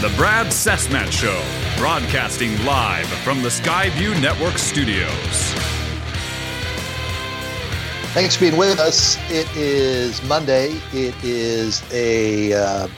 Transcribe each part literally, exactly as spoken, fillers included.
The Brad Cessmat Show, broadcasting live from the Skyview Network studios. Thanks for being with us. It is Monday. It is a uh,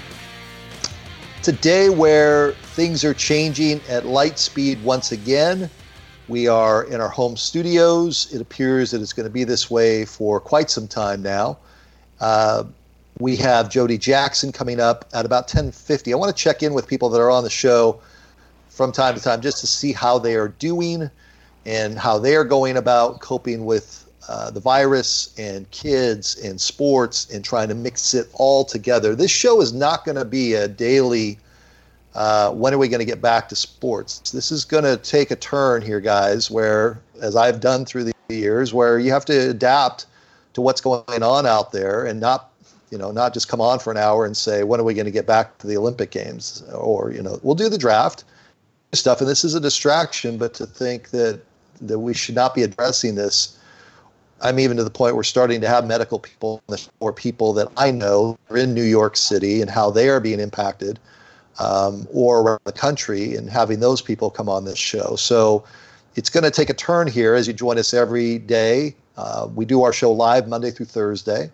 it's a day where things are changing at light speed once again. We are in our home studios. It appears that it's going to be this way for quite some time now. Uh, we have Jody Jackson coming up at about ten fifty. I want to check in with people that are on the show from time to time just to see how they are doing and how they are going about coping with uh, the virus and kids and sports and trying to mix it all together. This show is not going to be a daily, uh, when are we going to get back to sports? This is going to take a turn here, guys, where, as I've done through the years, where you have to adapt to what's going on out there and not you know, not just come on for an hour and say, when are we going to get back to the Olympic Games? Or, you know, we'll do the draft stuff. And this is a distraction, but to think that, that we should not be addressing this, I'm even to the point where starting to have medical people or people that I know are in New York City and how they are being impacted um, or around the country and having those people come on this show. So it's going to take a turn here as you join us every day. Uh, we do our show live Monday through Thursday.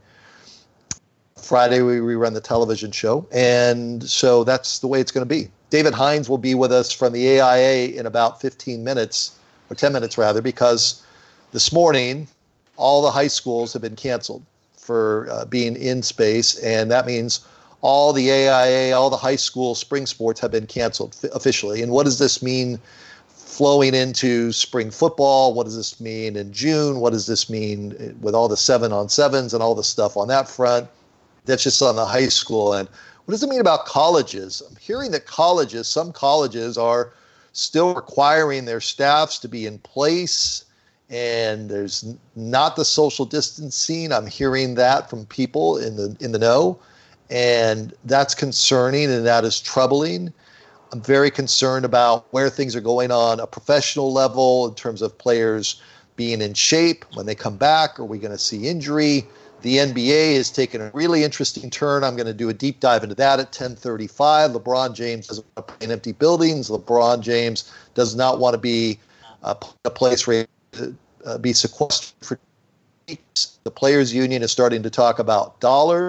Friday, we rerun the television show. And so that's the way it's going to be. David Hines will be with us from the A I A in about fifteen minutes, or ten minutes rather, because this morning, all the high schools have been canceled for uh, being in space. And that means all the A I A, all the high school spring sports have been canceled f- officially. And what does this mean flowing into spring football? What does this mean in June? What does this mean with all the seven on sevens and all the stuff on that front? That's just on the high school. And what does it mean about colleges? I'm hearing that colleges, some colleges are still requiring their staffs to be in place and there's not the social distancing. I'm hearing that from people in the in the know, and that's concerning and that is troubling. I'm very concerned about where things are going on a professional level in terms of players being in shape when they come back. Are we going to see injury? The N B A has taken a really interesting turn. I'm going to do a deep dive into that at ten thirty-five. LeBron James doesn't want to play in empty buildings. LeBron James does not want to be uh, a place where he uh, be sequestered for weeks. The Players Union is starting to talk about dollars.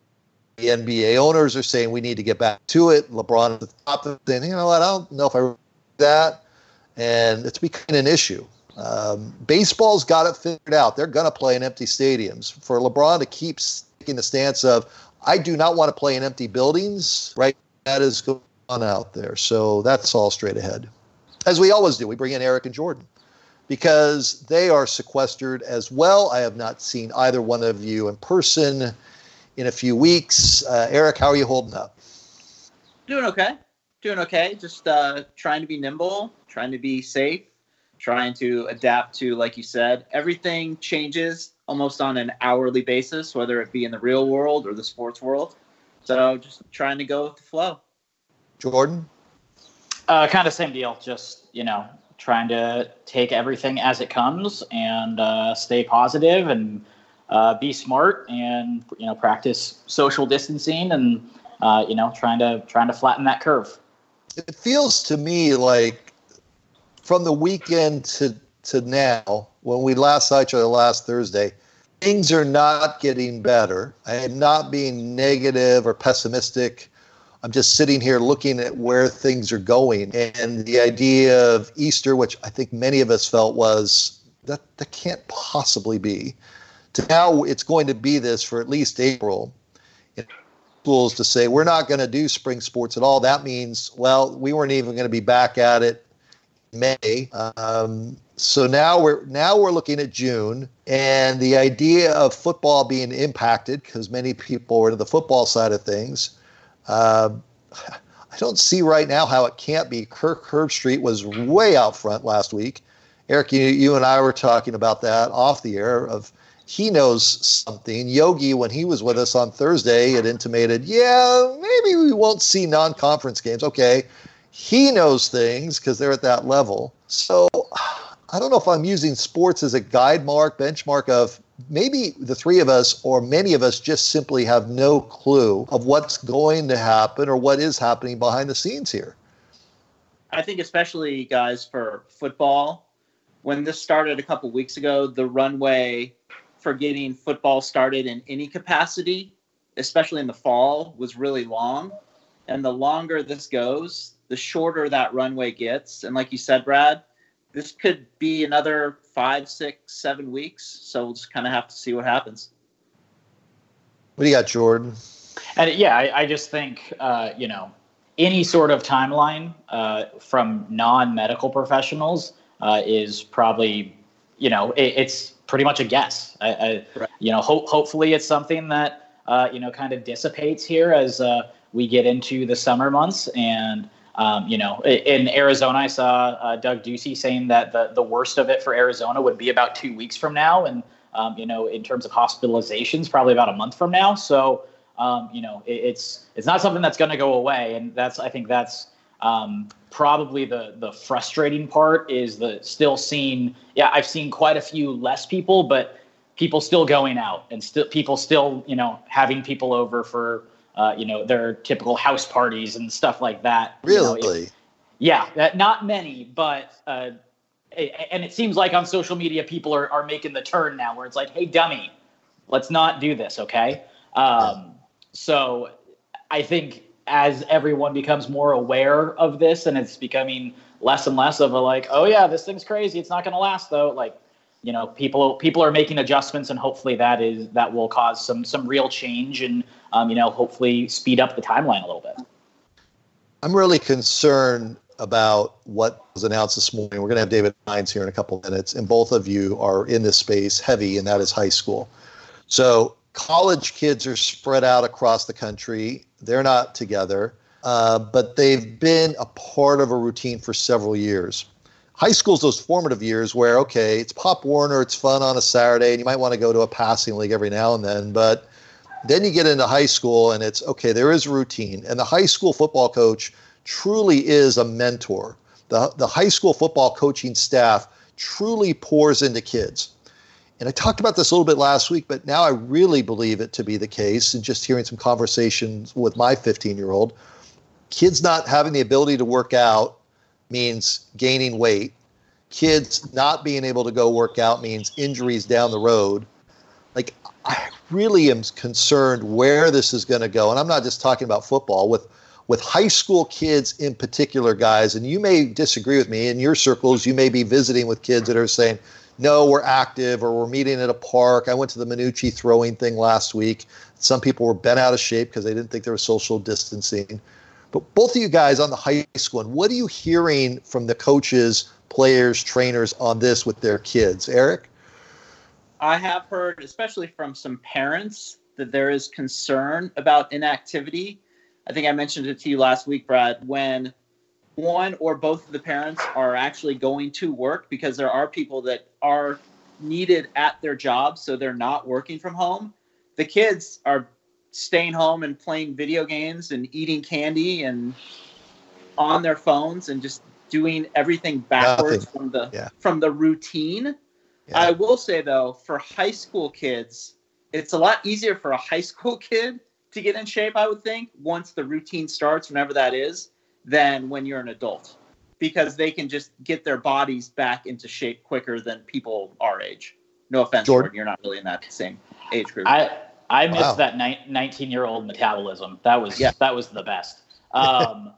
The N B A owners are saying we need to get back to it. LeBron at the top of saying, you know what, I don't know if I do that. And it's becoming an issue. Um, baseball's got it figured out. They're going to play in empty stadiums. For LeBron to keep taking the stance of, I do not want to play in empty buildings, right? That is going on out there. So that's all straight ahead. As we always do, we bring in Eric and Jordan because they are sequestered as well. I have not seen either one of you in person in a few weeks. Uh, Eric, how are you holding up? Doing okay. Doing okay. Just uh, trying to be nimble, trying to be safe. Trying to adapt to, like you said, everything changes almost on an hourly basis, whether it be in the real world or the sports world. So just trying to go with the flow. Jordan? Uh, kind of same deal. Just, you know, trying to take everything as it comes and uh, stay positive and uh, be smart and, you know, practice social distancing and, uh, you know, trying to trying to flatten that curve. It feels to me like from the weekend to, to now, when we last saw each other last Thursday, things are not getting better. I am not being negative or pessimistic. I'm just sitting here looking at where things are going. And the idea of Easter, which I think many of us felt was, that, that can't possibly be. To now it's going to be this for at least April. In schools to say, we're not going to do spring sports at all. That means, well, we weren't even going to be back at it May. Um, so now we're now we're looking at June, and the idea of football being impacted because many people are to the football side of things. Uh, I don't see right now how it can't be. Kirk Herbstreit was way out front last week. Eric, you, you and I were talking about that off the air. Of he knows something. Yogi, when he was with us on Thursday, had intimated, yeah, maybe we won't see non-conference games. Okay. He knows things because they're at that level. So I don't know if I'm using sports as a guide mark, benchmark of maybe the three of us or many of us just simply have no clue of what's going to happen or what is happening behind the scenes here. I think especially, guys, for football, when this started a couple weeks ago, the runway for getting football started in any capacity, especially in the fall, was really long. And the longer this goes, the shorter that runway gets. And like you said, Brad, this could be another five, six, seven weeks. So we'll just kind of have to see what happens. What do you got, Jordan? And yeah, I, I just think, uh, you know, any sort of timeline uh, from non-medical professionals uh, is probably, you know, it, it's pretty much a guess. I, I right. You know, ho- hopefully it's something that, uh, you know, kind of dissipates here as uh, we get into the summer months. And, um, you know, in Arizona, I saw uh, Doug Ducey saying that the, the worst of it for Arizona would be about two weeks from now. And, um, you know, in terms of hospitalizations, probably about a month from now. So, um, you know, it, it's it's not something that's going to go away. And that's I think that's um, probably the the frustrating part is the still seeing. Yeah, I've seen quite a few less people, but people still going out and still people still, you know, having people over for, uh, you know, their typical house parties and stuff like that. Really? You know, it, yeah, that, not many, but uh, it, and it seems like on social media, people are, are making the turn now where it's like, hey, dummy, let's not do this. Okay. Um, so I think as everyone becomes more aware of this and it's becoming less and less of a like, oh yeah, this thing's crazy, it's not going to last though. Like, you know, people people are making adjustments, and hopefully that is that will cause some some real change and, um, you know, hopefully speed up the timeline a little bit. I'm really concerned about what was announced this morning. We're going to have David Hines here in a couple of minutes, and both of you are in this space heavy, and that is high school. So college kids are spread out across the country. They're not together, uh, but they've been a part of a routine for several years. High school's those formative years where, okay, it's Pop Warner, it's fun on a Saturday, and you might want to go to a passing league every now and then. But then you get into high school, and it's, okay, there is a routine. And the high school football coach truly is a mentor. The, the high school football coaching staff truly pours into kids. And I talked about this a little bit last week, but now I really believe it to be the case. And just hearing some conversations with my fifteen-year-old, kids not having the ability to work out means gaining weight. Kids not being able to go work out means injuries down the road. Like, I really am concerned where this is going to go. And I'm not just talking about football, with with high school kids in particular, guys. And you may disagree with me. In your circles, you may be visiting with kids that are saying, no, we're active, or we're meeting at a park. I went to the Minucci throwing thing last week. Some people were bent out of shape because they didn't think there was social distancing. But both of you guys on the high school, and what are you hearing from the coaches, players, trainers on this with their kids? Eric? I have heard, especially from some parents, that there is concern about inactivity. I think I mentioned it to you last week, Brad, when one or both of the parents are actually going to work, because there are people that are needed at their jobs, so they're not working from home. The kids are staying home and playing video games and eating candy and on their phones and just doing everything backwards Nothing. from the yeah. from the routine. Yeah. I will say, though, for high school kids, it's a lot easier for a high school kid to get in shape, I would think, once the routine starts, whenever that is, than when you're an adult, because they can just get their bodies back into shape quicker than people our age. No offense, Jordan, Jordan, you're not really in that same age group. I I missed wow. that nineteen-year-old metabolism. That was yeah. that was the best. Um,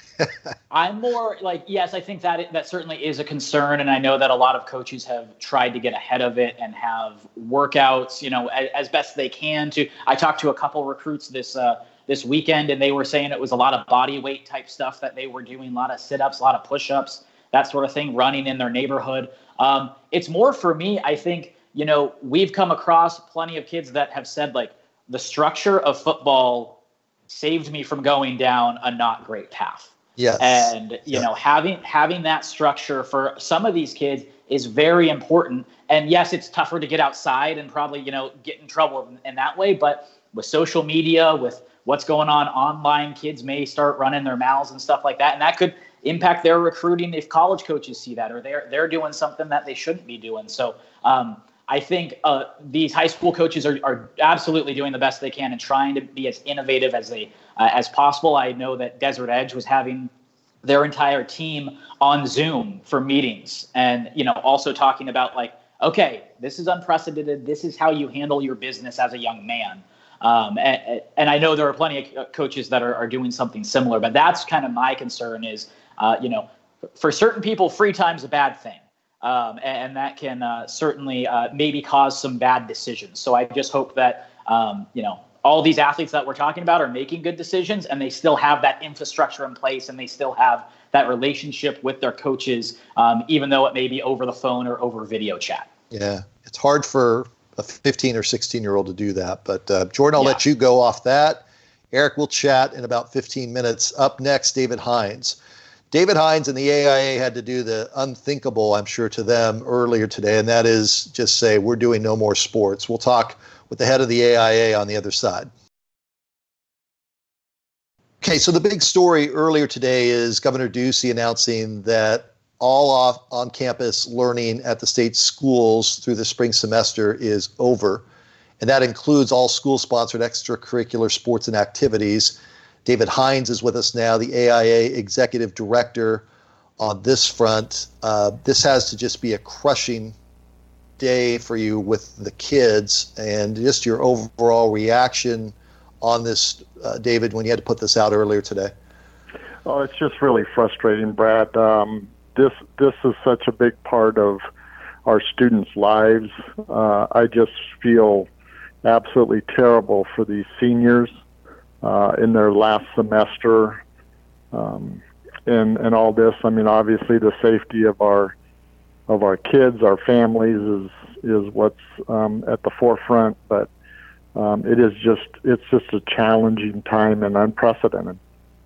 I'm more like, yes, I think that that certainly is a concern, and I know that a lot of coaches have tried to get ahead of it and have workouts, you know, as, as best they can. To I talked to a couple recruits this uh, this weekend, and they were saying it was a lot of body weight type stuff that they were doing, a lot of sit-ups, a lot of push-ups, that sort of thing, running in their neighborhood. Um, it's more for me, I think, you know, we've come across plenty of kids that have said, like, the structure of football saved me from going down a not great path. Yes. And, you yeah. know, having having that structure for some of these kids is very important. And yes, it's tougher to get outside and probably, you know, get in trouble in, in that way. But with social media, with what's going on online, kids may start running their mouths and stuff like that. And that could impact their recruiting if college coaches see that, or they're they're doing something that they shouldn't be doing. So um, I think uh, these high school coaches are, are absolutely doing the best they can and trying to be as innovative as they uh, as possible. I know that Desert Edge was having their entire team on Zoom for meetings, and you know, also talking about like, okay, this is unprecedented. This is how you handle your business as a young man. Um, and, and I know there are plenty of coaches that are, are doing something similar, but that's kind of my concern is, uh, you know, for certain people, free time is a bad thing. Um, and, and that can uh, certainly uh, maybe cause some bad decisions. So I just hope that, um, you know, all these athletes that we're talking about are making good decisions, and they still have that infrastructure in place, and they still have that relationship with their coaches, um, even though it may be over the phone or over video chat. Yeah, it's hard for a fifteen or sixteen year old to do that. But uh, Jordan, I'll Yeah. let you go off that. Eric, we'll chat in about fifteen minutes. Up next, David Hines. David Hines and the A I A had to do the unthinkable, I'm sure, to them earlier today, and that is just say, we're doing no more sports. We'll talk with the head of the A I A on the other side. Okay, so the big story earlier today is Governor Ducey announcing that all off on-campus learning at the state schools through the spring semester is over, and that includes all school-sponsored extracurricular sports and activities. David Hines is with us now, the A I A Executive Director on this front. Uh, this has to just be a crushing day for you with the kids, and just your overall reaction on this, uh, David, when you had to put this out earlier today. Oh, it's just really frustrating, Brad. Um, this this is such a big part of our students' lives. Uh, I just feel absolutely terrible for these seniors uh, in their last semester, um, and and all this. I mean, obviously, the safety of our of our kids, our families, is is what's um, at the forefront. But um, it is just it's just a challenging time and unprecedented.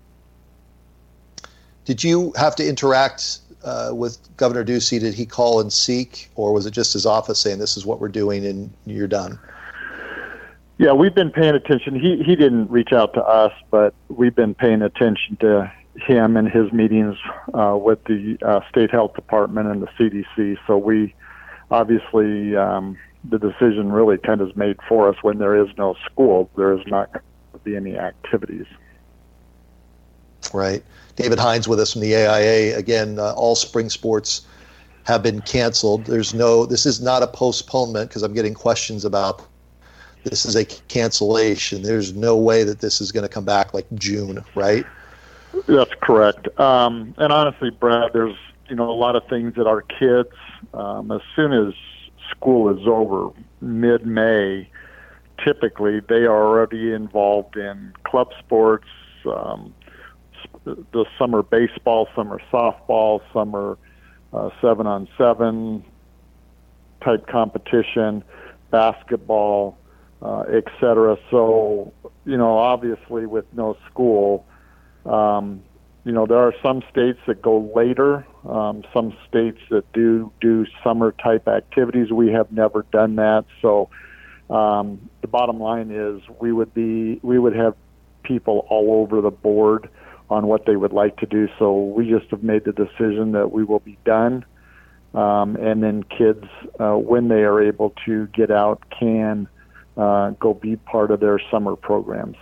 Did you have to interact uh, with Governor Ducey? Did he call and seek, or was it just his office saying this is what we're doing and you're done? Yeah, we've been paying attention. He he didn't reach out to us, but we've been paying attention to him and his meetings uh, with the uh, State Health Department and the C D C. So we obviously um, the decision really kind of is made for us. When there is no school, there is not going to be any activities. Right. David Hines with us from the A I A. Again, uh, all spring sports have been canceled. There's no, this is not a postponement, because I'm getting questions about this is a cancellation. There's no way that this is going to come back like June, right? That's correct. Um, and honestly, Brad, there's, you know, a lot of things that our kids, um, as soon as school is over, mid-May, typically they are already involved in club sports, um, the summer baseball, summer softball, summer uh, seven on seven type competition, basketball, uh, et cetera. So, you know, obviously with no school, um, you know, there are some states that go later, um, some states that do do summer type activities. We have never done that. So um, the bottom line is we would be, we would have people all over the board on what they would like to do. So we just have made the decision that we will be done. Um, and then kids, uh, when they are able to get out, can uh, go be part of their summer programs.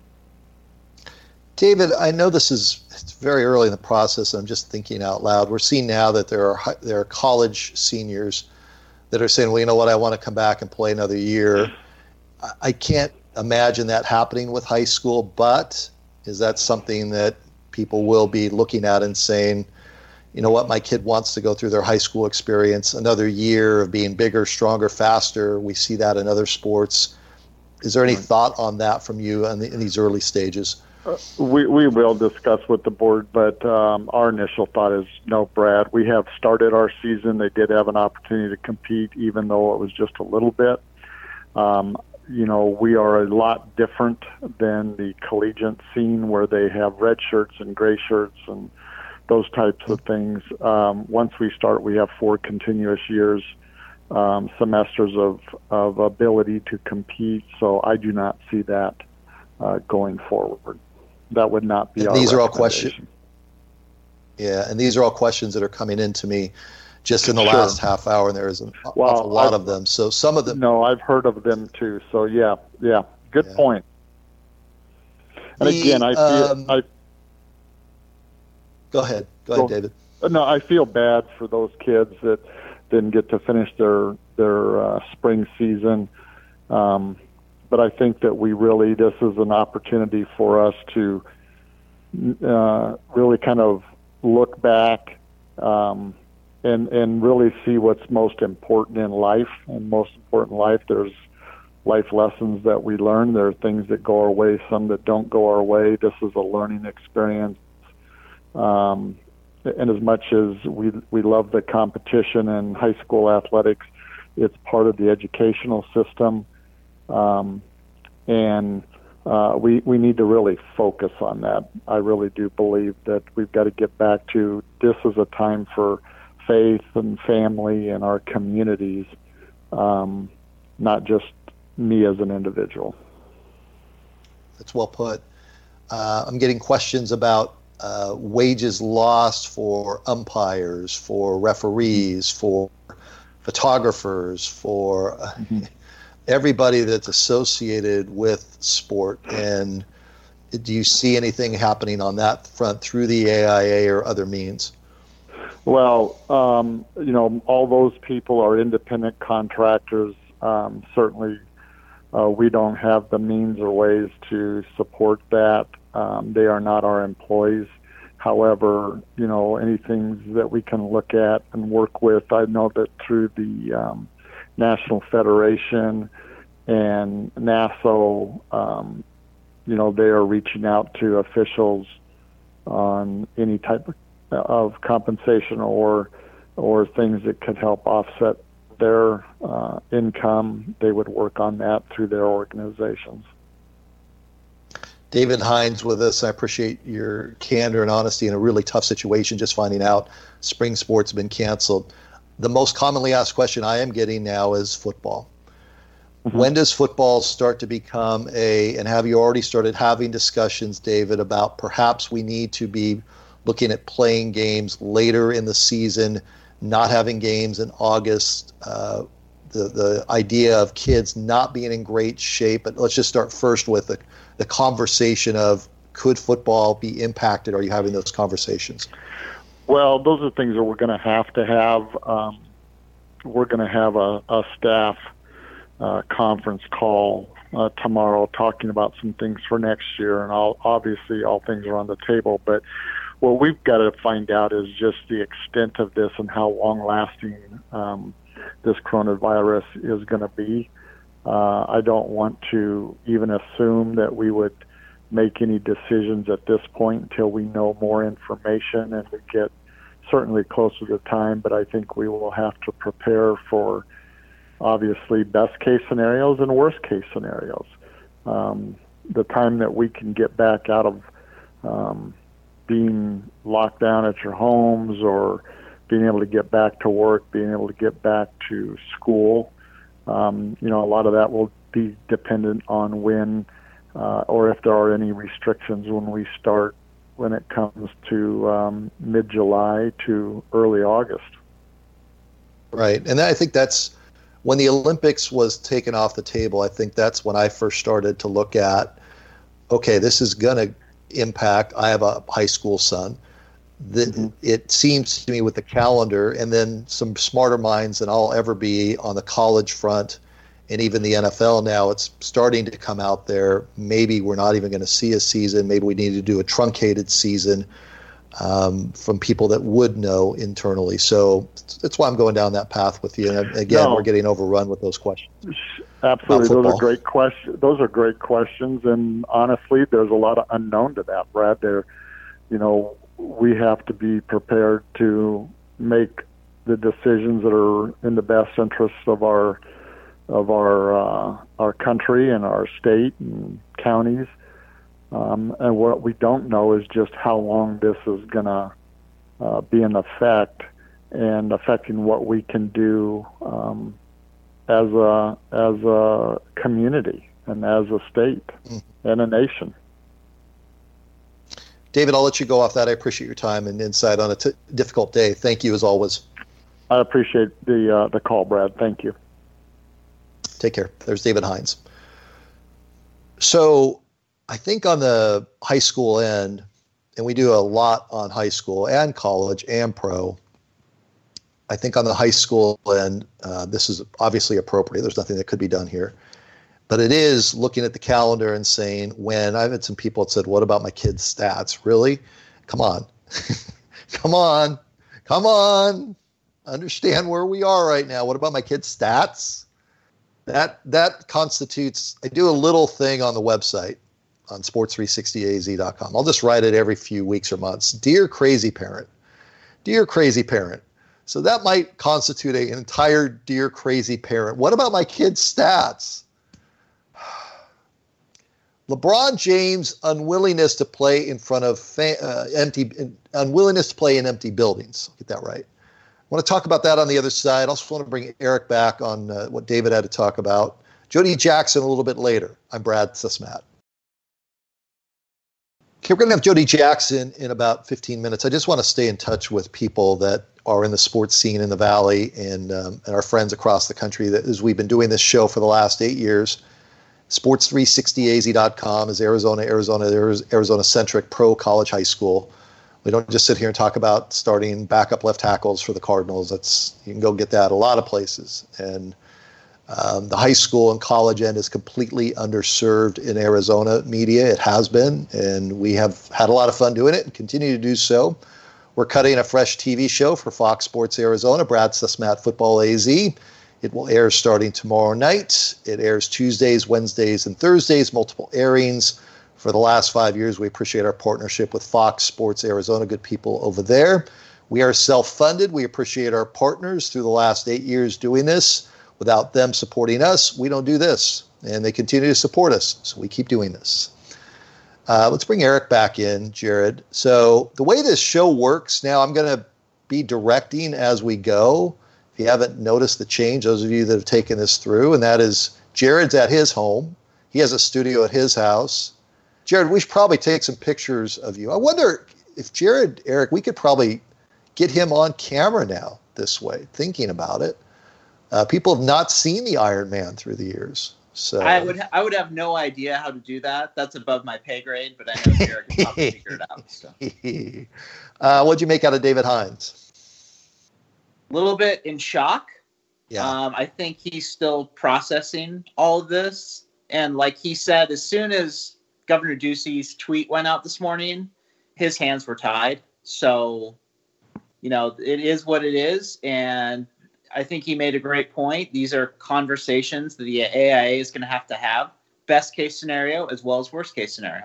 David, I know this is it's very early in the process. I'm just thinking out loud. We're seeing now that there are there are college seniors that are saying, well, you know what, I want to come back and play another year. I can't imagine that happening with high school, but is that something that people will be looking at and saying, you know what, my kid wants to go through their high school experience, another year of being bigger, stronger, faster. We see that in other sports. Is there any thought on that from you in, the, in these early stages? Uh, we we will discuss with the board, but um, our initial thought is no, Brad. We have started our season. They did have an opportunity to compete, even though it was just a little bit. Um, you know, we are a lot different than the collegiate scene where they have red shirts and gray shirts and those types of things. Um, once we start, we have four continuous years, um, semesters of, of ability to compete. So I do not see that uh, going forward. That would not be and our these are all questions. recommendation. Yeah, and these are all questions that are coming in to me. just in the Sure. last half hour, and there is an Well, awful lot I've- of them. So some of them, No, I've heard of them too. So yeah, yeah, good Yeah. point. And The, again, I feel um, I go ahead, go ahead, Go- David. no, I feel bad for those kids that didn't get to finish their their uh, spring season. Um, but I think that we really this is an opportunity for us to uh, really kind of look back um, and and really see what's most important in life. And most important in life, there's life lessons that we learn. There are things that go our way, some that don't go our way. This is a learning experience. Um, and as much as we we love the competition in high school athletics, it's part of the educational system. Um, and uh, we we need to really focus on that. I really do believe that we've got to get back to this is a time for faith and family and our communities, um, not just me as an individual. That's well put. Uh, I'm getting questions about uh, wages lost for umpires, for referees, for photographers, for uh, Mm-hmm. everybody that's associated with sport. And do you see anything happening on that front through the A I A or other means? Well, um, you know, all those people are independent contractors. Um, certainly, uh, we don't have the means or ways to support that. Um, they are not our employees. However, you know, anything that we can look at and work with, I know that through the um, National Federation and NASO, um, you know, they are reaching out to officials on any type of, of compensation or or things that could help offset their uh, income. They would work on that through their organizations. David Hines with us. I appreciate your candor and honesty in a really tough situation, just finding out spring sports have been canceled. The most commonly asked question I am getting now is football. Mm-hmm. When does football start to become a, and have you already started having discussions, David, about perhaps we need to be looking at playing games later in the season, not having games in August, uh, the, the idea of kids not being in great shape. But let's just start first with the, the conversation of, could football be impacted? Are you having those conversations? Well, those are things that we're going to have to have. Um, we're going to have a, a staff uh, conference call uh, tomorrow talking about some things for next year, and all, obviously all things are on the table. But what we've got to find out is just the extent of this and how long-lasting um, this coronavirus is going to be. Uh, I don't want to even assume that we would make any decisions at this point until we know more information and we get certainly closer to time, but I think we will have to prepare for obviously best case scenarios and worst case scenarios. Um, the time that we can get back out of um, being locked down at your homes or being able to get back to work, being able to get back to school, um, you know, a lot of that will be dependent on when uh, or if there are any restrictions when we start when it comes to um, mid-July to early August. Right. And I think that's when the Olympics was taken off the table. I think that's when I first started to look at, okay, this is going to impact. I have a high school son. The, mm-hmm. It seems to me with the calendar and then some smarter minds than I'll ever be on the college front and even the N F L now, it's starting to come out there. Maybe we're not even going to see a season. Maybe we need to do a truncated season um, from people that would know internally. So that's why I'm going down that path with you. And again, no. we're getting overrun with those questions. Absolutely. Those are great questions. Those are great questions. And honestly, there's a lot of unknown to that, Brad. There, you know, we have to be prepared to make the decisions that are in the best interests of our of our uh, our country and our state and counties. Um, and what we don't know is just how long this is going to uh, be in effect and affecting what we can do um, as a as a community and as a state mm. and a nation. David, I'll let you go off that. I appreciate your time and insight on a t- difficult day. Thank you as always. I appreciate the uh, the call, Brad. Thank you. Take care. There's David Hines. So I think on the high school end, and we do a lot on high school and college and pro, I think on the high school end, uh, this is obviously appropriate. There's nothing that could be done here. But it is looking at the calendar and saying, when I've had some people that said, what about my kids' stats? Really? Come on. Come on. Come on. Understand where we are right now. What about my kids' stats? That that constitutes, I do a little thing on the website on sports three sixty A Z dot com. I'll just write it every few weeks or months. Dear crazy parent. Dear crazy parent. So that might constitute a, an entire Dear Crazy Parent. What about my kids' stats? LeBron James' unwillingness to play in front of fa- uh, empty, unwillingness to play in empty buildings. Get that right. I want to talk about that on the other side. I also want to bring Eric back on uh, what David had to talk about. Jody Jackson a little bit later. I'm Brad Susmat. Okay, we're going to have Jody Jackson in about fifteen minutes. I just want to stay in touch with people that are in the sports scene in the Valley and, um, and our friends across the country. That as we've been doing this show for the last eight years. sports three sixty A Z dot com is Arizona, Arizona, Arizona-centric pro college high school. We don't just sit here and talk about starting backup left tackles for the Cardinals. That's you can go get that a lot of places. And um, the high school and college end is completely underserved in Arizona media. It has been, and we have had a lot of fun doing it and continue to do so. We're cutting a fresh T V show for Fox Sports Arizona, Brad Susmat Football A Z. It will air starting tomorrow night. It airs Tuesdays, Wednesdays, and Thursdays, multiple airings. For the last five years, we appreciate our partnership with Fox Sports Arizona, good people over there. We are self-funded. We appreciate our partners through the last eight years doing this. Without them supporting us, we don't do this. And they continue to support us, so we keep doing this. Uh, let's bring Eric back in, Jared. So the way this show works now, I'm going to be directing as we go. If you haven't noticed the change, those of you that have taken this through, and that is Jared's at his home. He has a studio at his house. Jared, we should probably take some pictures of you. I wonder if Jared, Eric, we could probably get him on camera now this way, thinking about it. Uh, people have not seen the Iron Man through the years. So I would I would have no idea how to do that. That's above my pay grade, but I know Jared can probably figure it out. So. uh, what'd you make out of David Hines? A little bit in shock. Yeah. Um, I think he's still processing all of this. And like he said, as soon as Governor Ducey's tweet went out this morning, his hands were tied. So, you know, it is what it is. And I think he made a great point. These are conversations that the A I A is going to have to have. Best case scenario as well as worst case scenario.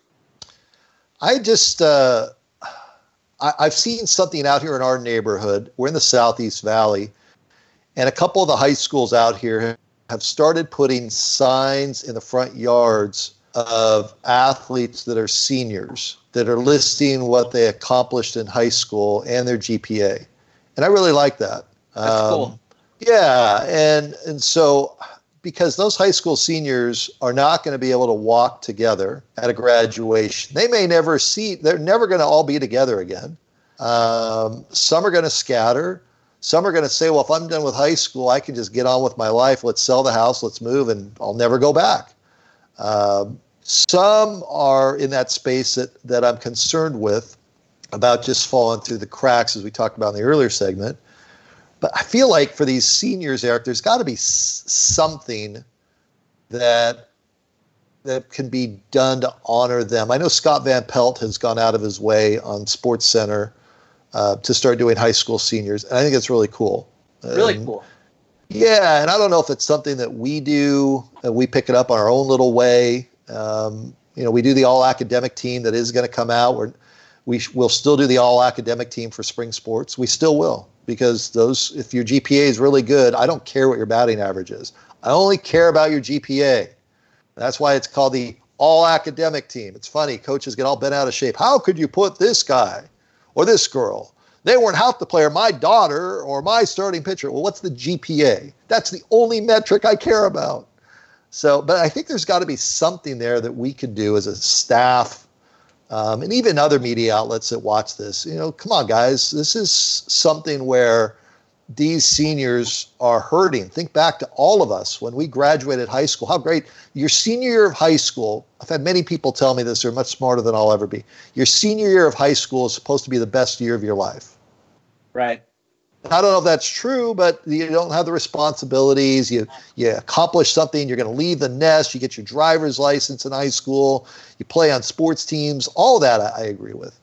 I just, uh, I, I've seen something out here in our neighborhood. We're in the Southeast Valley. And a couple of the high schools out here have started putting signs in the front yards of athletes that are seniors that are listing what they accomplished in high school and their G P A. And I really like that. That's um, cool. Yeah. And, and so because those high school seniors are not going to be able to walk together at a graduation, they may never see, they're never going to all be together again. Um, some are going to scatter. Some are going to say, well, if I'm done with high school, I can just get on with my life. Let's sell the house. Let's move, and I'll never go back. Um, some are in that space that, that I'm concerned with about just falling through the cracks, as we talked about in the earlier segment. But I feel like for these seniors, Eric, there's got to be s- something that that can be done to honor them. I know Scott Van Pelt has gone out of his way on SportsCenter uh, to start doing high school seniors, and I think it's really cool. Really um, cool. Yeah, and I don't know if it's something that we do, and we pick it up on our own little way. Um, you know, we do the all-academic team that is going to come out. We're, we sh- we'll still do the all-academic team for spring sports. We still will, because those, if your G P A is really good, I don't care what your batting average is. I only care about your G P A. That's why it's called the all-academic team. It's funny, coaches get all bent out of shape. How could you put this guy or this girl? They weren't half the player, my daughter or my starting pitcher. Well, what's the G P A? That's the only metric I care about. So, but I think there's got to be something there that we could do as a staff, um, and even other media outlets that watch this. You know, come on, guys. This is something where these seniors are hurting. Think back to all of us when we graduated high school. How great. Your senior year of high school, I've had many people tell me this, they're much smarter than I'll ever be. Your senior year of high school is supposed to be the best year of your life. Right. I don't know if that's true, but you don't have the responsibilities. You you accomplish something. You're going to leave the nest. You get your driver's license in high school. You play on sports teams. All of that I, I agree with.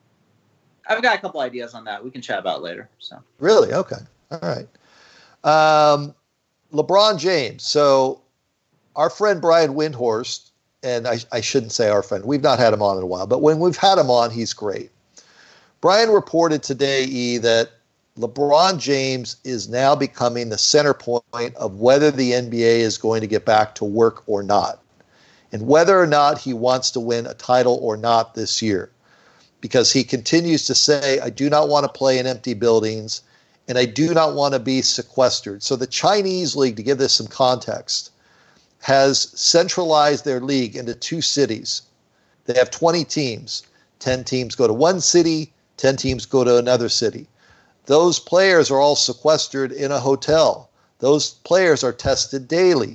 I've got a couple ideas on that. We can chat about later. So Really? Okay. All right. Um, LeBron James. So our friend Brian Windhorst, and I, I shouldn't say our friend. We've not had him on in a while, but when we've had him on, he's great. Brian reported today, E, that LeBron James is now becoming the center point of whether the N B A is going to get back to work or not, and whether or not he wants to win a title or not this year. Because he continues to say, I do not want to play in empty buildings, and I do not want to be sequestered. So the Chinese league, to give this some context, has centralized their league into two cities. They have twenty teams. ten teams go to one city, ten teams go to another city. Those players are all sequestered in a hotel. Those players are tested daily.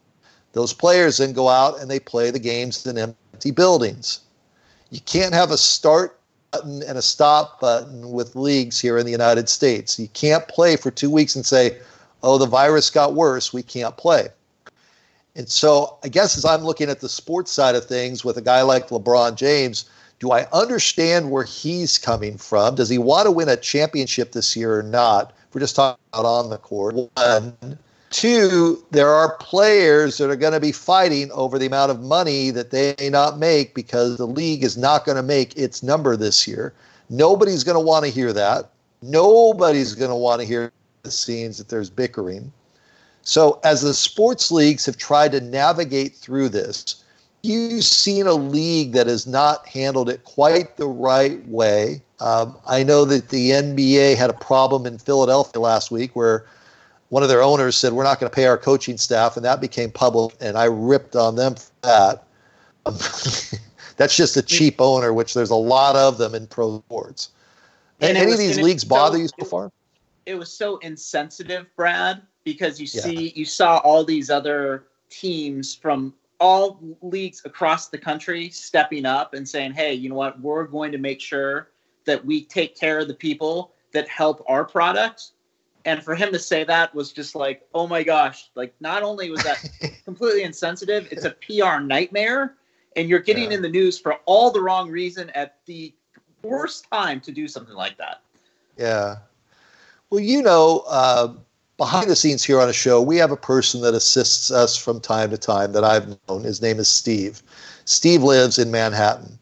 Those players then go out and they play the games in empty buildings. You can't have a start button and a stop button with leagues here in the United States. You can't play for two weeks and say, oh, the virus got worse, we can't play. And so I guess as I'm looking at the sports side of things with a guy like LeBron James, do I understand where he's coming from? Does he want to win a championship this year or not? If we're just talking about on the court. One. Two, there are players that are going to be fighting over the amount of money that they may not make because the league is not going to make its number this year. Nobody's going to want to hear that. Nobody's going to want to hear the scenes that there's bickering. So as the sports leagues have tried to navigate through this, you've seen a league that has not handled it quite the right way. Um, I know that the N B A had a problem in Philadelphia last week where one of their owners said, we're not going to pay our coaching staff, and that became public, and I ripped on them for that. Um, that's just a cheap owner, which there's a lot of them in pro sports. And any was, of these leagues bother so, you so far? It was so insensitive, Brad, because you yeah. see, you saw all these other teams from all leagues across the country stepping up and saying, hey, you know what, we're going to make sure that we take care of the people that help our product. And for him to say that was just like, oh my gosh, like not only was that completely insensitive, it's a P R nightmare. And you're getting yeah. in the news for all the wrong reason at the worst time to do something like that. Yeah. Well, you know, uh, behind the scenes here on a show, we have a person that assists us from time to time that I've known. His name is Steve. Steve lives in Manhattan.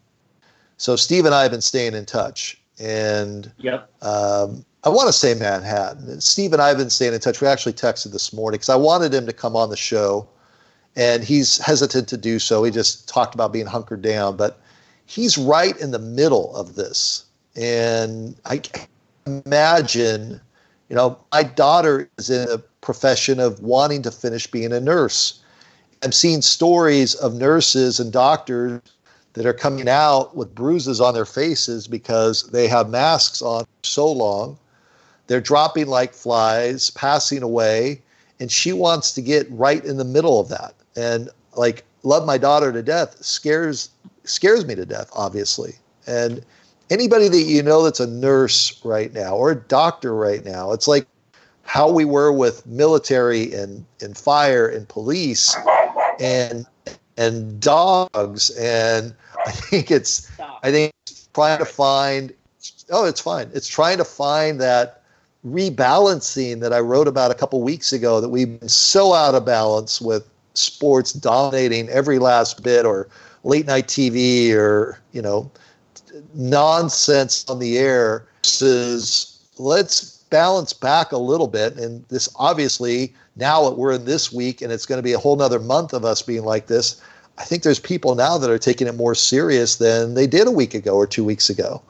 So Steve and I have been staying in touch. And yep. um, I want to say Manhattan. Steve and I have been staying in touch. We actually texted this morning because I wanted him to come on the show. And he's hesitant to do so. He just talked about being hunkered down. But he's right in the middle of this. And I can imagine... You know, my daughter is in a profession of wanting to finish being a nurse. I'm seeing stories of nurses and doctors that are coming out with bruises on their faces because they have masks on for so long. They're dropping like flies, passing away, and she wants to get right in the middle of that. And like, love my daughter to death, scares scares me to death, obviously. And anybody that you know that's a nurse right now or a doctor right now, it's like how we were with military and, and fire and police and and dogs. And I think it's I think it's trying to find oh, it's fine. It's trying to find that rebalancing that I wrote about a couple weeks ago, that we've been so out of balance with sports dominating every last bit, or late night T V, or, you know, nonsense on the air, versus let's balance back a little bit. And this, obviously, now that we're in this week and it's going to be a whole nother month of us being like this, I think there's people now that are taking it more serious than they did a week ago or two weeks ago.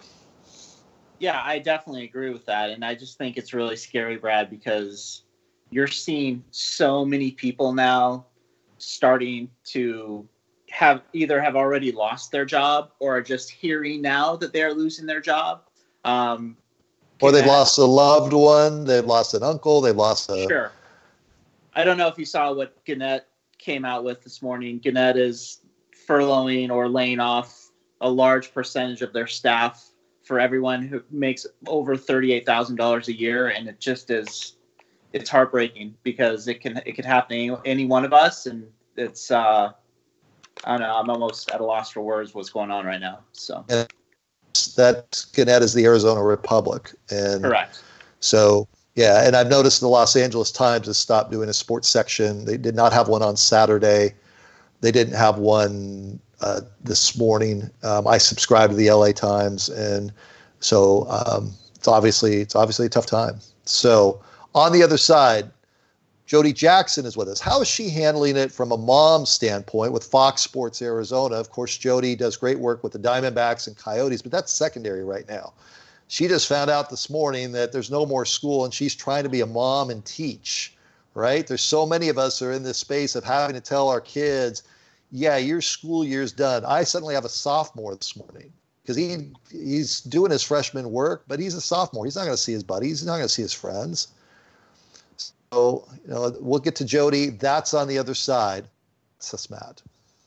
Yeah, I definitely agree with that. And I just think it's really scary, Brad, because you're seeing so many people now starting to have either have already lost their job or are just hearing now that they're losing their job. Um, Or they've Gannett. lost a loved one. They've lost an uncle. They've lost a. Sure. I don't know if you saw what Gannett came out with this morning. Gannett is furloughing or laying off a large percentage of their staff for everyone who makes over thirty-eight thousand dollars a year. And it just is, it's heartbreaking because it can, it could happen to any, any one of us. And it's, uh, I don't know, I'm almost at a loss for words what's going on right now. So And that Gannett is the Arizona Republic. And correct. So, yeah, and I've noticed the Los Angeles Times has stopped doing a sports section. They did not have one on Saturday. They didn't have one uh, this morning. Um, I subscribe to the L A Times, and so um, it's obviously it's obviously a tough time. So, on the other side, Jody Jackson is with us. How is she handling it from a mom standpoint with Fox Sports Arizona? Of course, Jody does great work with the Diamondbacks and Coyotes, but that's secondary right now. She just found out this morning that there's no more school, and she's trying to be a mom and teach, right? There's so many of us are in this space of having to tell our kids, yeah, your school year's done. I suddenly have a sophomore this morning because he he's doing his freshman work, but he's a sophomore. He's not going to see his buddies. He's not going to see his friends. So, you know, we'll get to Jody. That's on the other side. It's us, Matt.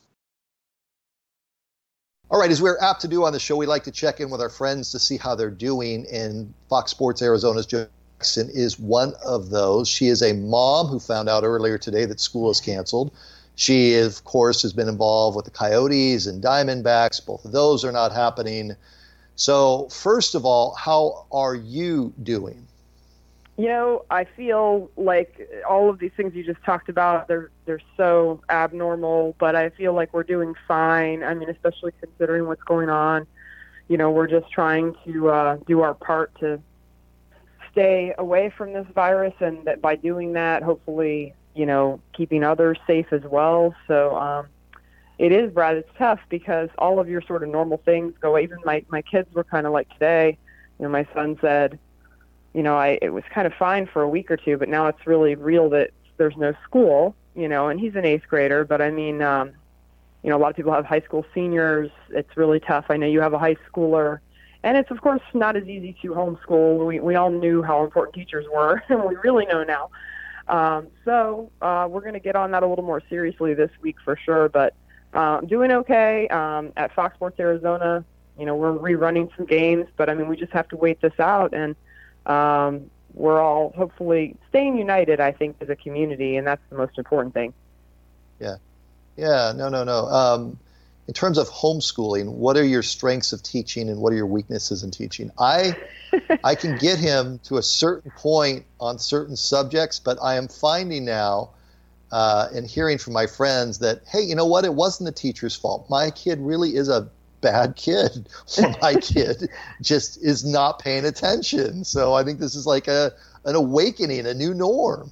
All right, as we're apt to do on the show, we like to check in with our friends to see how they're doing. And Fox Sports Arizona's Jody Jackson is one of those. She is a mom who found out earlier today that school is canceled. She, of course, has been involved with the Coyotes and Diamondbacks. Both of those are not happening. So, first of all, how are you doing? You know, I feel like all of these things you just talked about, they're they're so abnormal, but I feel like we're doing fine. I mean, especially considering what's going on. You know, we're just trying to uh, do our part to stay away from this virus, and that by doing that, hopefully, you know, keeping others safe as well. So um, it is, Brad, it's tough because all of your sort of normal things go away. Even my, my kids were kind of like today. You know, my son said, you know, I it was kind of fine for a week or two, but now it's really real that there's no school, you know, and he's an eighth grader. But I mean, um, you know, a lot of people have high school seniors. It's really tough. I know you have a high schooler. And it's, of course, not as easy to homeschool. We, we all knew how important teachers were, and we really know now. Um, so uh, we're going to get on that a little more seriously this week for sure. But uh, I'm doing okay um, at Fox Sports Arizona. You know, we're rerunning some games, but, I mean, we just have to wait this out. And Um, we're all hopefully staying united, I think, as a community, and that's the most important thing. Yeah. Yeah, no, no, no. Um, in terms of homeschooling, what are your strengths of teaching and what are your weaknesses in teaching? I I can get him to a certain point on certain subjects, but I am finding now uh, and hearing from my friends that, hey, you know what? It wasn't the teacher's fault. My kid really is a bad kid, or my kid just is not paying attention. So I think this is like a an awakening, a new norm.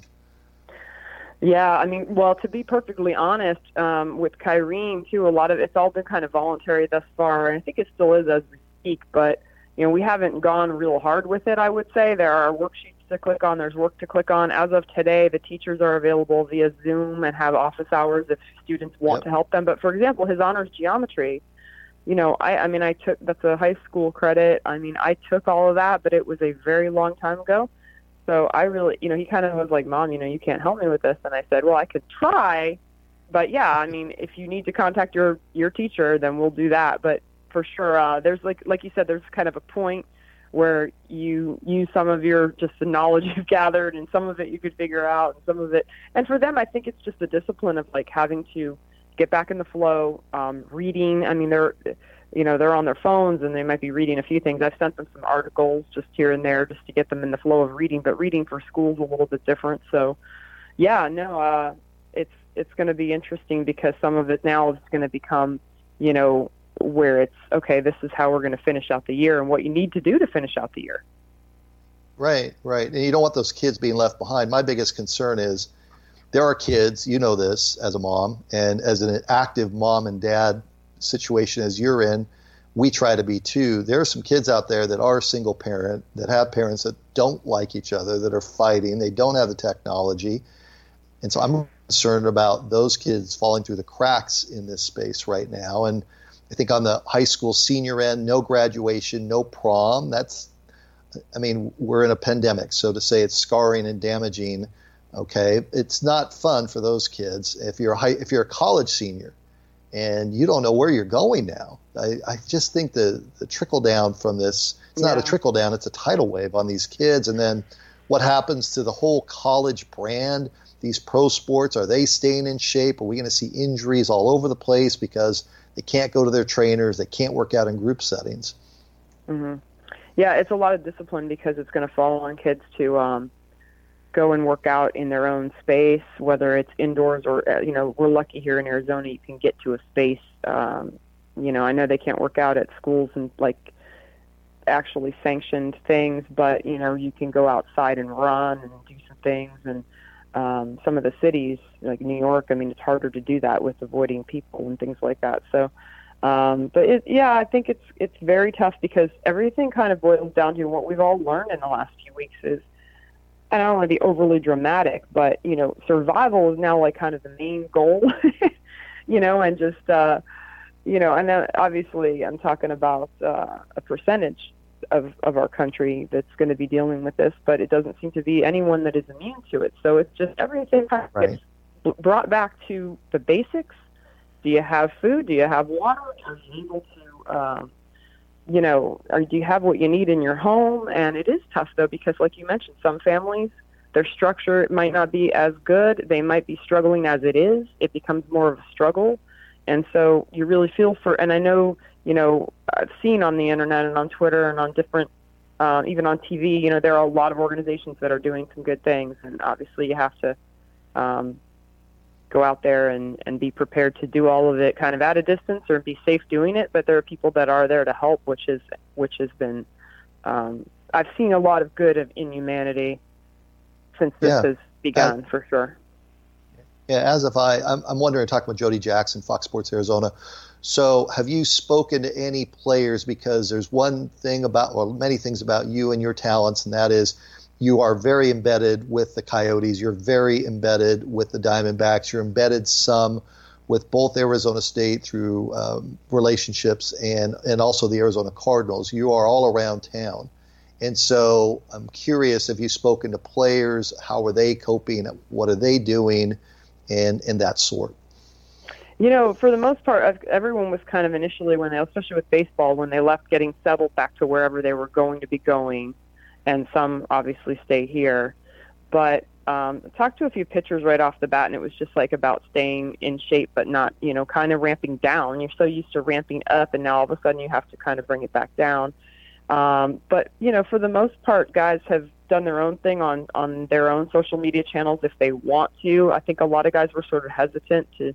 Yeah, I mean, well, to be perfectly honest, um, with Kyrene, too, a lot of it's all been kind of voluntary thus far, and I think it still is as we speak, but, you know, we haven't gone real hard with it, I would say. There are worksheets to click on, there's work to click on. As of today, the teachers are available via Zoom and have office hours if students want Yep. to help them. But, for example, his honors geometry, you know, I, I mean, I took, that's a high school credit. I mean, I took all of that, but it was a very long time ago. So I really, you know, he kind of was like, Mom, you know, you can't help me with this. And I said, well, I could try, but yeah, I mean, if you need to contact your, your teacher, then we'll do that. But for sure, uh, there's like, like you said, there's kind of a point where you use some of your, just the knowledge you've gathered, and some of it you could figure out, and some of it, and for them, I think it's just the discipline of like having to get back in the flow, um, reading. I mean, they're, you know, they're on their phones and they might be reading a few things. I've sent them some articles just here and there just to get them in the flow of reading, but reading for school is a little bit different. So yeah, no, uh, it's, it's going to be interesting because some of it now is going to become, you know, where it's, okay, this is how we're going to finish out the year and what you need to do to finish out the year. Right, right. And you don't want those kids being left behind. My biggest concern is, there are kids, you know this as a mom, and as an active mom and dad situation as you're in, we try to be too. There are some kids out there that are single parent, that have parents that don't like each other, that are fighting, they don't have the technology. And so I'm concerned about those kids falling through the cracks in this space right now. And I think on the high school senior end, no graduation, no prom, that's I mean, we're in a pandemic, so to say it's scarring and damaging, okay, it's not fun for those kids. If you're a high, if you're a college senior and you don't know where you're going now, I, I just think the, the trickle down from this, it's yeah. not a trickle down, it's a tidal wave on these kids. And then what happens to the whole college brand, these pro sports, are they staying in shape? Are we going to see injuries all over the place because they can't go to their trainers, they can't work out in group settings? Mm-hmm. Yeah, it's a lot of discipline because it's going to fall on kids to um, go and work out in their own space, whether it's indoors or, uh, you know, we're lucky here in Arizona you can get to a space. Um, you know, I know they can't work out at schools and, like, actually sanctioned things, but, you know, you can go outside and run and do some things. And um, some of the cities, like New York, I mean, it's harder to do that with avoiding people and things like that. So, Um, but it, yeah, I think it's it's very tough because everything kind of boils down to what we've all learned in the last few weeks is, and I don't want to be overly dramatic, but, you know, survival is now like kind of the main goal, you know, and just, uh, you know, and then obviously I'm talking about uh, a percentage of, of our country that's going to be dealing with this, but it doesn't seem to be anyone that is immune to it. So it's just everything kind of right. gets brought back to the basics. Do you have food? Do you have water? Are you able to, um, you know, or do you have what you need in your home? And it is tough, though, because like you mentioned, some families, their structure might not be as good. They might be struggling as it is. It becomes more of a struggle. And so you really feel for, and I know, you know, I've seen on the internet and on Twitter and on different, uh, even on T V, you know, there are a lot of organizations that are doing some good things. And obviously you have to, um, go out there and, and be prepared to do all of it kind of at a distance or be safe doing it. But there are people that are there to help, which is, which has been, um, I've seen a lot of good of in humanity since this yeah. has begun, uh, for sure. Yeah. As if I, I'm, I'm wondering, talking with Jody Jackson, Fox Sports Arizona. So have you spoken to any players? Because there's one thing about, well, many things about you and your talents, and that is, you are very embedded with the Coyotes. You're very embedded with the Diamondbacks. You're embedded some with both Arizona State through um, relationships and, and also the Arizona Cardinals. You are all around town. And so I'm curious, have you spoken to players? How are they coping? What are they doing? And, and that sort. You know, for the most part, everyone was kind of initially, when they, especially with baseball, when they left, getting settled back to wherever they were going to be going. And some obviously stay here. But um, I talked to a few pitchers right off the bat, and it was just like about staying in shape, but not, you know, kind of ramping down. You're so used to ramping up, and now all of a sudden you have to kind of bring it back down. Um, but, you know, for the most part, guys have done their own thing on, on their own social media channels if they want to. I think a lot of guys were sort of hesitant to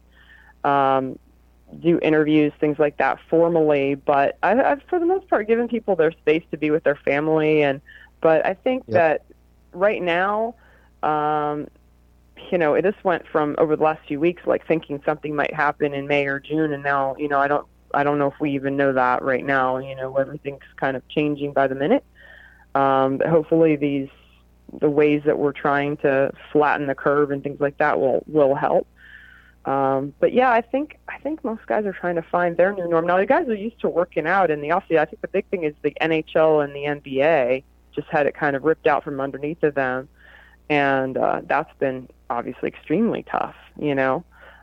um, do interviews, things like that formally. But I, I've, for the most part, given people their space to be with their family. And But I think yep. that right now, um, you know, this went from over the last few weeks, like thinking something might happen in May or June. And now, you know, I don't, I don't know if we even know that right now. You know, everything's kind of changing by the minute. Um, but hopefully these, the ways that we're trying to flatten the curve and things like that will, will help. Um, but yeah, I think, I think most guys are trying to find their new norm. Now the guys are used to working out in the offseason. I think the big thing is the N H L and the N B A just had it kind of ripped out from underneath of them. And uh, that's been obviously extremely tough, you know.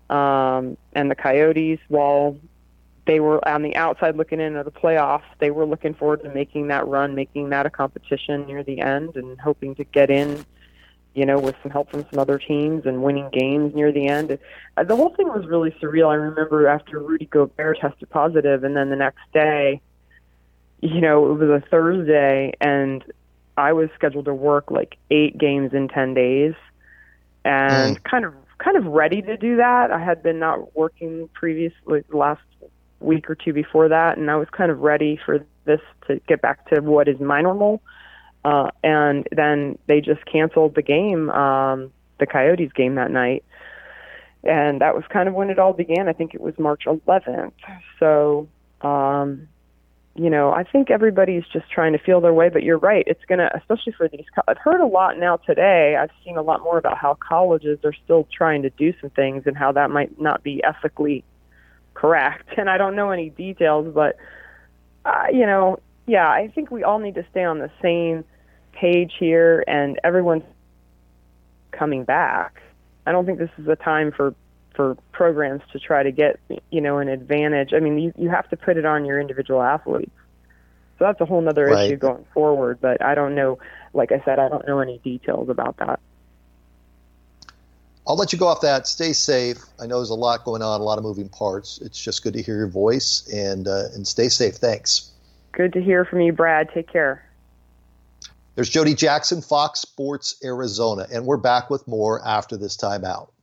Um, and the Coyotes, while they were on the outside looking into the playoffs, they were looking forward to making that run, making that a competition near the end and hoping to get in, you know, with some help from some other teams and winning games near the end. Uh, the whole thing was really surreal. I remember after Rudy Gobert tested positive, and then the next day, you know, it was a Thursday, and I was scheduled to work like eight games in ten days, and mm. kind of kind of ready to do that. I had been not working previously the last week or two before that, and I was kind of ready for this to get back to what is my normal. Uh, and then they just canceled the game, um, the Coyotes game that night. And that was kind of when it all began. I think it was March eleventh. So, um, you know, I think everybody's just trying to feel their way, but you're right. It's going to, especially for these, I've heard a lot now today. I've seen a lot more about how colleges are still trying to do some things and how that might not be ethically correct. And I don't know any details, but, uh, you know, Yeah, I think we all need to stay on the same page here, and everyone's coming back. I don't think this is a time for, for programs to try to get, you know, an advantage. I mean, you, you have to put it on your individual athletes. So that's a whole other Right. issue going forward, but I don't know, like I said, I don't know any details about that. I'll let you go off that. Stay safe. I know there's a lot going on, a lot of moving parts. It's just good to hear your voice, and uh, and stay safe. Thanks. Good to hear from you, Brad. Take care. There's Jody Jackson, Fox Sports Arizona, and we're back with more after this timeout.